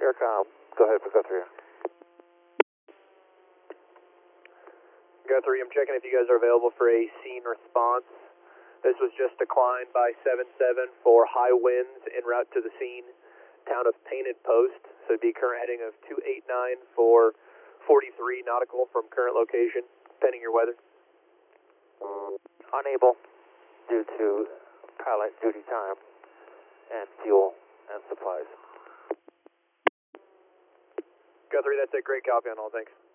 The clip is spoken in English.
Aircom, go ahead for Guthrie. Guthrie, I'm checking if you guys are available for a scene response. This was just declined by 77 for high winds en route to the scene, town of Painted Post. So it'd be current heading of 289 for 43 nautical from current location, pending your weather. Unable due to pilot duty time and fuel and supplies. Guthrie, that's a great copy on all, thanks.